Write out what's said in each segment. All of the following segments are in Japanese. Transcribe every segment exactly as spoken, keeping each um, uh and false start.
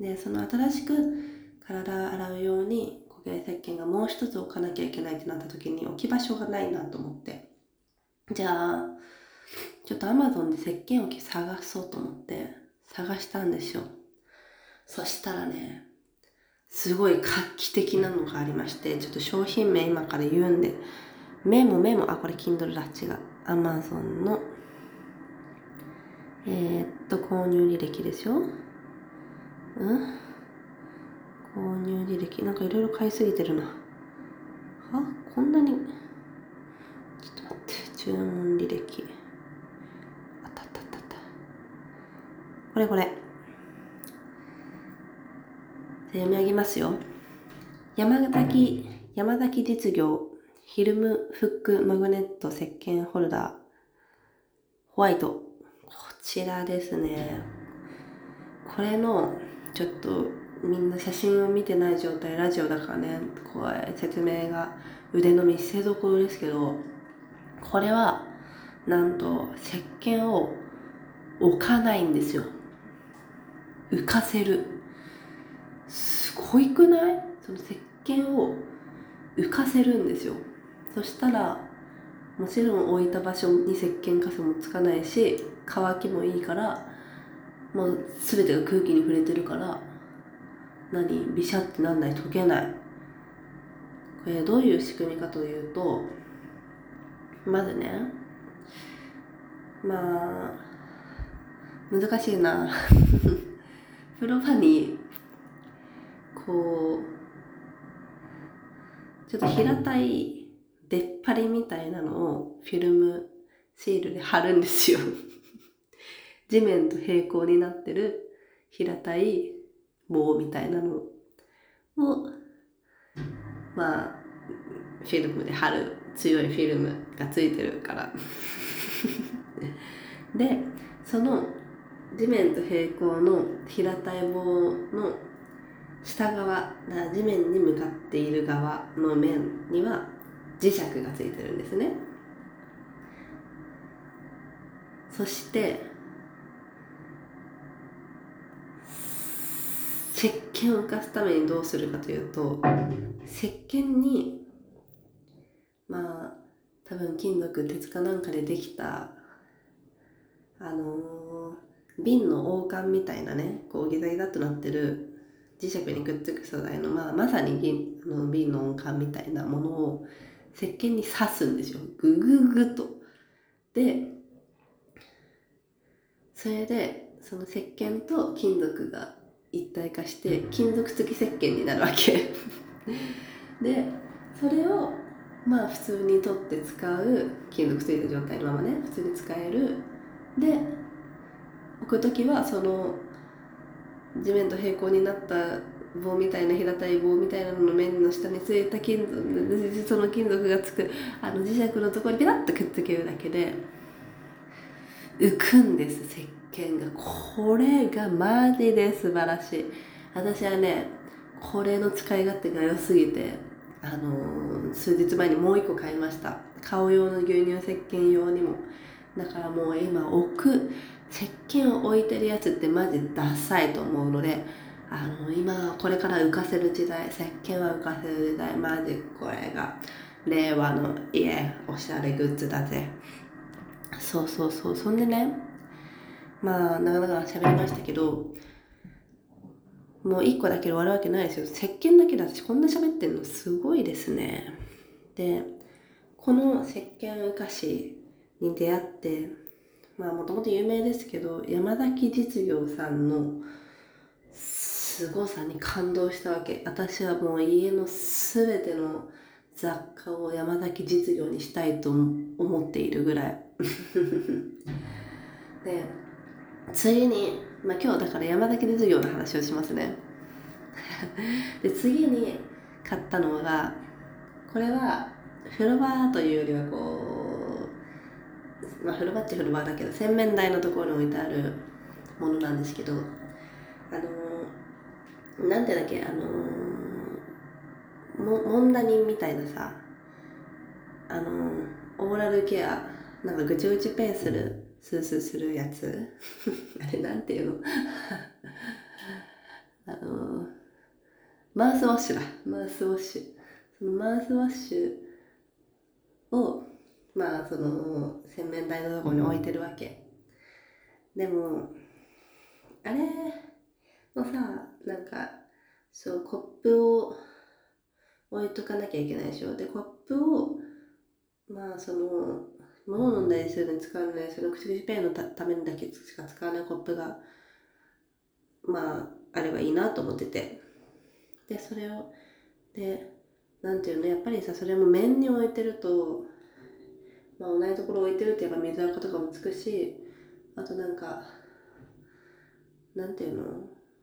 でその新しく体洗うように固形石鹸がもう一つ置かなきゃいけないってなった時に置き場所がないなと思って、じゃあちょっと Amazon で石鹸置き探そうと思って探したんですよ。そしたらね、すごい画期的なのがありまして、ちょっと商品名今から言うんで、メモメモ、あ、これ Kindle だ、違う。Amazon の、えー、っと、購入履歴ですよ。うん購入履歴。なんかいろいろ買いすぎてるな。はこんなに。ちょっと待って。注文履歴。あったあったあったあった。これこれ。読み上げますよ。山崎、山崎実業フィルムフックマグネット石鹸ホルダーホワイト。こちらですね。これのちょっとみんな写真を見てない状態、ラジオだからね、こう説明が腕の見せ所ですけど、これはなんと石鹸を置かないんですよ。浮かせる。すごいくない？その石鹸を浮かせるんですよ。そしたらもちろん置いた場所に石鹸カスもつかないし、乾きもいいから、もう全てが空気に触れてるから、何ビシャってなんない、溶けない。これどういう仕組みかというと、まずね、まあ難しいな風呂場にこうちょっと平たい出っ張りみたいなのをフィルムシールで貼るんですよ地面と平行になってる平たい棒みたいなのをまあフィルムで貼る、強いフィルムがついてるからでその地面と平行の平たい棒の下側、地面に向かっている側の面には磁石がついてるんですね。そして石鹸を浮かすためにどうするかというと、石鹸にまあ多分金属鉄かなんかでできたあのー、瓶の王冠みたいなね、こうギザギザっとなってる磁石にくっつく素材の、まあ、まさに銀あの瓶の王冠みたいなものを石鹸に刺すんですよ。グググと。で、それでその石鹸と金属が一体化して金属付き石鹸になるわけで、それをまあ普通に取って使う、金属ついた状態のままね、普通に使える。で、置くときはその地面と平行になった棒みたいな、平たい棒みたいなのの面の下についた金属、その金属がつくあの磁石のところにピタッとくっつけるだけで浮くんです、石鹸が。これがマジで素晴らしい。私はね、これの使い勝手が良すぎて、あのー、数日前にもう一個買いました。顔用の牛乳石鹸用にも。だからもう今置く石鹸を置いてるやつってマジダサいと思うので、あの今これから浮かせる時代、石鹸は浮かせる時代、マジこれが令和の家おしゃれグッズだぜ。そうそうそう。そんでね、まあなかなか喋りましたけど、もう一個だけで終わるわけないですよ。石鹸だけで私こんな喋ってんのすごいですね。で、この石鹸浮かしに出会って、まあもともと有名ですけど、山崎実業さんの凄さに感動したわけ。私はもう家のすべての雑貨を山崎実業にしたいと思っているぐらいで、次に、まあ、今日だから山崎実業の話をしますねで、次に買ったのが、これは風呂場というよりはこう、まあ風呂場っちゃ風呂場だけど洗面台のところに置いてあるものなんですけど、あのなんてだっけ、あのもモンダニンみたいなさ、あのオーラルケア、なんかぐちぐちペンするスースーするやつあれなんていうのあのマウスウォッシュだマウスウォッシュそのマウスウォッシュをまあその洗面台のところに置いてるわけ。でもあれもさ、なんかそうコップを置いとかなきゃいけないでしょ。でコップをまあその物を飲んだりするのに使わない、その口々ペンのたためにだけしか使わないコップがまああればいいなと思ってて、でそれをでなんていうの、やっぱりさ、それも面に置いてると、まあ、同じところ置いてるってやっぱ水垢とかもつくし、あとなんかなんていうの、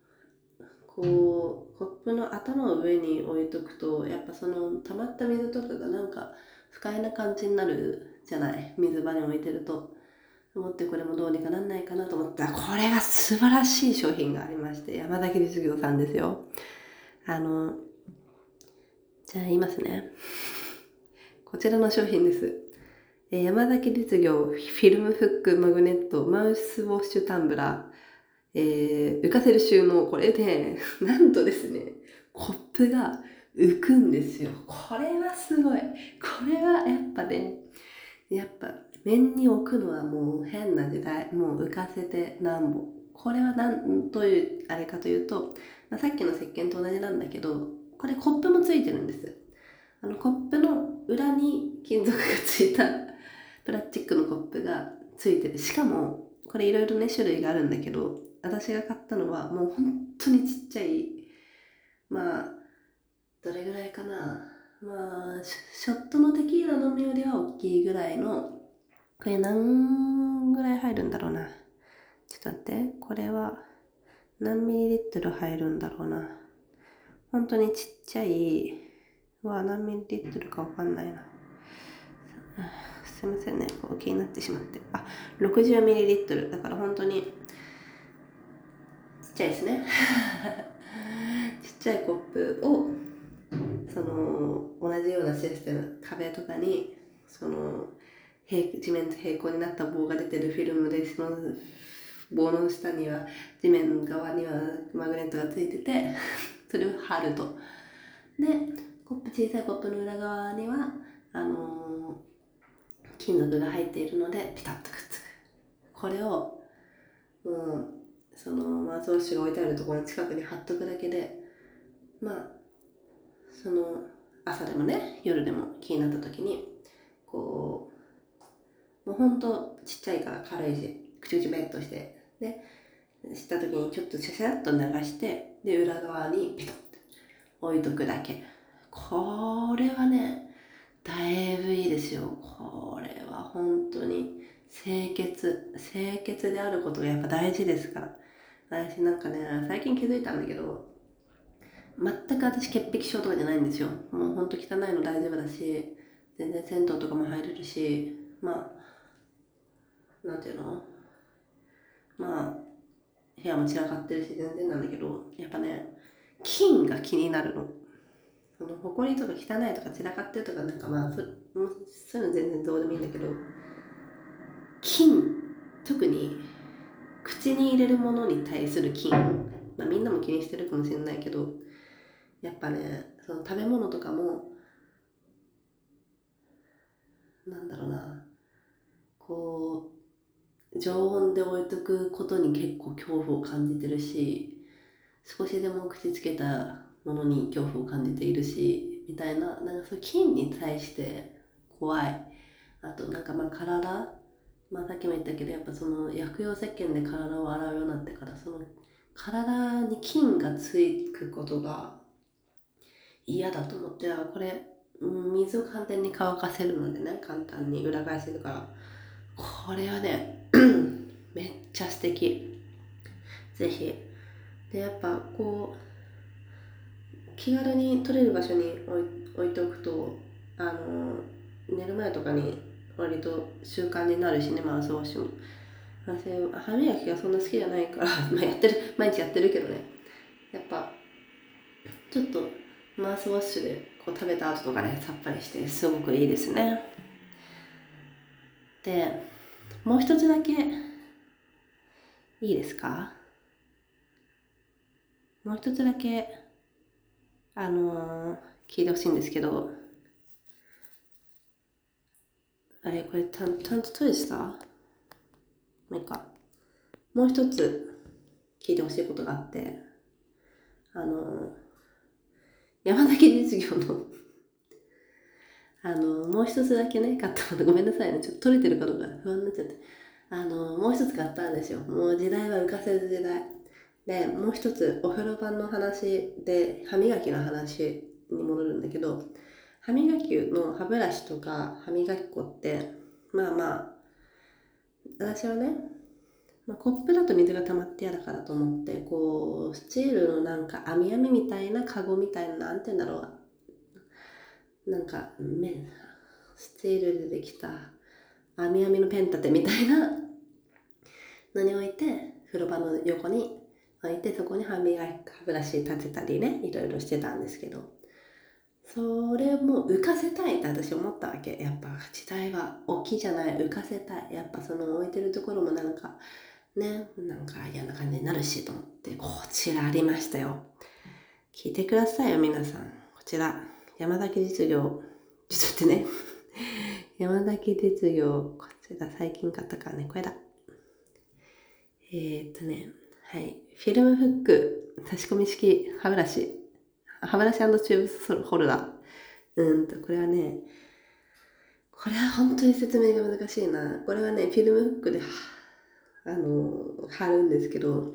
こうコップの頭の上に置いとくとやっぱその溜まった水とかがなんか不快な感じになるじゃない、水場に置いてると。思って、これもどうにかなんないかなと思ったら、これが素晴らしい商品がありまして、山崎実業さんですよ。あのじゃあ言いますね。こちらの商品です。山崎実業フィルムフックマグネットマウスウォッシュタンブラー、えー、浮かせる収納。これでなんとですね、コップが浮くんですよ。これはすごい。これはやっぱね、やっぱ面に置くのはもう変な時代。もう浮かせてなんぼ。これはなんというあれかというと、まあ、さっきの石鹸と同じなんだけど、これコップもついてるんです。あのコップの裏に金属がついたプラスチックのコップがついてる。しかもこれいろいろね種類があるんだけど、私が買ったのはもう本当にちっちゃい、まあどれぐらいかな、まあショットのテキーラ飲むよりは大きいぐらいの、これ何ぐらい入るんだろうな。ちょっと待って、これは何ミリリットル入るんだろうな。本当にちっちゃいは何ミリリットルかわかんないな。すいませんね、こう気になってしまって。あ、ろくじゅうミリリットル。だから本当にちっちゃいですね。ちっちゃいコップをその同じようなシステム、壁とかにその地面と平行になった棒が出てるフィルムで、その棒の下には地面側にはマグネットがついてて、それを貼ると。でコップ小さいコップの裏側にはあのー金属が入っているのでピタッとくっつく。これをもうそのマウスウォッシュが置いてあるところの近くに貼っとくだけで、まあその朝でもね夜でも気になった時にこうもうほんとちっちゃいから軽いし、口々ベッとしてでした時にちょっとシャシャッと流して、で裏側にピトッと置いとくだけ。これはねだいぶいいですよ。これは本当に清潔清潔であることがやっぱ大事ですから。私なんかね、最近気づいたんだけど、全く私潔癖症とかじゃないんですよ。もうほんと汚いの大丈夫だし、全然銭湯とかも入れるし、まあなんていうの、まあ部屋も散らかってるし全然なんだけど、やっぱね菌が気になるの。その埃とか汚いとか散らかってるとかなんかまあそそういうの全然どうでもいいんだけど、菌、特に口に入れるものに対する菌、まあ、みんなも気にしてるかもしれないけど、やっぱねその食べ物とかもなんだろうな、こう常温で置いとくことに結構恐怖を感じてるし、少しでも口つけたものに恐怖を感じているしみたいな、なんかそういう菌に対して怖い。あとなんかまあ体、まあさっきも言ったけど、やっぱその薬用石鹸で体を洗うようになってから、その体に菌がつくことが嫌だと思って、あこれ水を簡単に乾かせるのでね、簡単に裏返せるから、これはねめっちゃ素敵。ぜひ。でやっぱこう気軽に取れる場所に置い置いておくと、あの寝る前とかに割と習慣になるしね、マウスウォッシュも。私歯磨きがそんな好きじゃないからまあやってる、毎日やってるけどね、やっぱちょっとマウスウォッシュでこう食べた後とかねさっぱりしてすごくいいですね。でもう一つだけいいですか。 もう一つだけあのー、聞いてほしいんですけど、あれこれちゃんちゃんと閉じた？なんかもう一つ聞いてほしいことがあって、あのー、山崎実業のあのー、もう一つだけね買ったので、ごめんなさいね、ちょっと取れてるかどうか不安になっちゃって、あのー、もう一つ買ったんですよ。もう時代は浮かせる時代で、もう一つお風呂場の話で歯磨きの話に戻るんだけど、歯磨きの歯ブラシとか歯磨き粉ってまあまあ私はね、まあ、コップだと水が溜まって嫌だからと思って、こうスチールのなんか網網みたいなカゴみたいな、なんて言うんだろう、なんかめスチールでできた網網のペン立てみたいなのに置いて、風呂場の横に置いて、そこに歯磨き歯ブラシ立てたりね、いろいろしてたんですけど、それも浮かせたいって私思ったわけ。やっぱ時代は大きいじゃない、浮かせたい。やっぱその置いてるところもなんかね、なんか嫌な感じになるしと思って、こちらありましたよ。聞いてくださいよ皆さん。こちら山崎実業、ちょっと待ってね山崎実業、こちら最近買ったからね、これだ。えー、っとね、はい、フィルムフック差し込み式歯ブラシ、歯ブラシ&チューブホルダー。うんとこれはね、これは本当に説明が難しいな。これはね、フィルムフックであの貼るんですけど、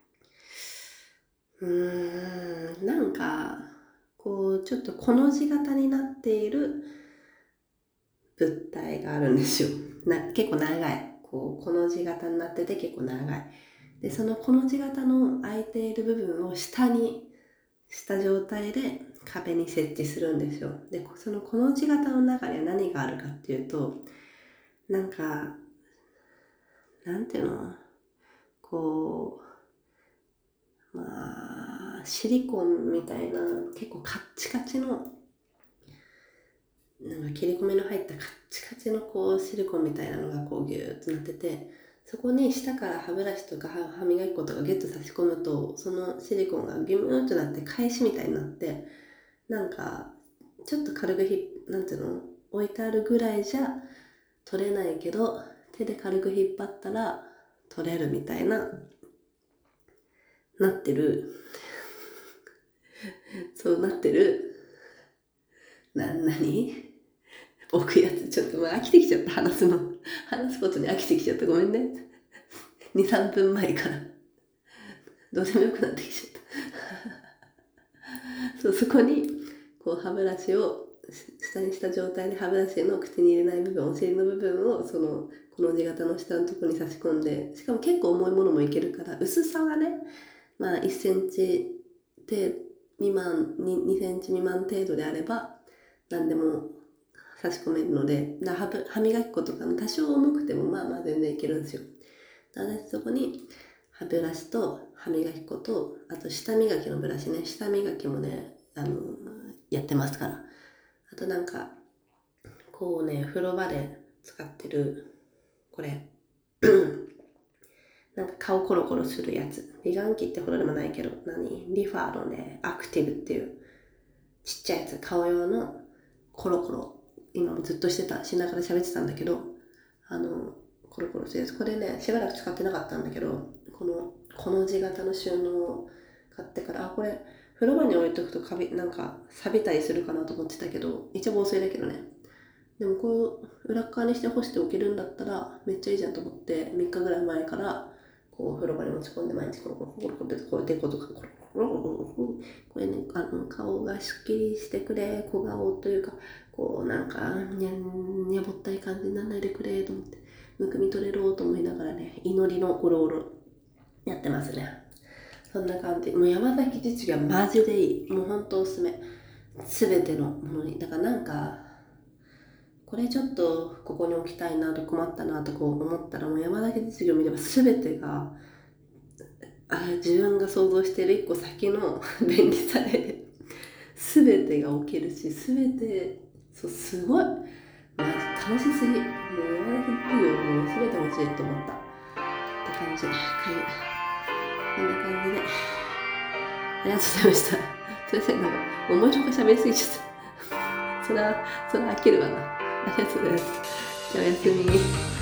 うーん、なんかこうちょっとこの字型になっている物体があるんですよ。な結構長い。こうこの字型になってて結構長い。で、そのこの字型の空いている部分を下にした状態で壁に設置するんですよ。で、そのこの字型の中には何があるかっていうと、なんかなんていうの、こうまあシリコンみたいな結構カッチカチのなんか切り込みの入ったカッチカチのこうシリコンみたいなのがこうギューッとなってて、そこに下から歯ブラシとか歯磨き粉とかギュッと差し込むと、そのシリコンがギューッとなって返しみたいになって、なんかちょっと軽くひなんていうの置いてあるぐらいじゃ取れないけど、手で軽く引っ張ったら取れるみたいななってるそうなってるな何置くやつ。ちょっともう飽きてきちゃった、話すの話すことに飽きてきちゃった、ごめんねにさんぷんまえからどうでもよくなってきちゃったそう、そこにこう歯ブラシを下にした状態で、歯ブラシの口に入れない部分、お尻の部分をそのこの字型の下のところに差し込んで、しかも結構重いものもいけるから、薄さはね、まあいっセンチ程未満ににセンチ未満程度であれば何でも差し込めるので、だ歯歯磨き粉とかの多少重くてもまあまあ全然いけるんですよ。私そこに歯ブラシと歯磨き粉と、あと舌磨きのブラシね、舌磨きもね、あのやってますから。あとなんかこうね、風呂場で使ってるこれなんか顔コロコロするやつ、美顔器ってほどでもないけど、何リファーのねアクティブっていうちっちゃいやつ、顔用のコロコロ、今もずっとしてたしながら喋ってたんだけど、あのコロコロするやつ、これねしばらく使ってなかったんだけど、このこの字型の収納を買ってから、あこれ風呂場に置いとくとカビなんか錆びたりするかなと思ってたけど、一応防水だけどね、でもこう裏側にして干しておけるんだったらめっちゃいいじゃんと思って、みっかぐらい前からこう風呂場に持ち込んで、毎日コロコロコロコロってこうデコとかコロコロコロコロ、これね、あの顔がすっきりしてくれ、小顔というかこうなんかにゃんにゃぼったい感じにならないでくれと思って、むくみ取れろと思いながらね、祈りのゴロゴロやってますね。そんな感じ。もう山崎実業はマジでいい。もうほんとおすすめ。すべてのものに。だからなんかこれちょっとここに置きたいなと困ったなとこう思ったら、もう山崎実業見れば全てがあ自分が想像している一個先の便利さで全てが置けるし、全てそうすごい、まあ、楽しすぎ。もう山崎実業もう全て欲しいと思ったって感じ。はい、こんな感じでありがとうございました。すいません、なんか思いのほか喋りすぎちゃった。それは、それは飽きるわな。ありがとうございます。じゃあおやすみ。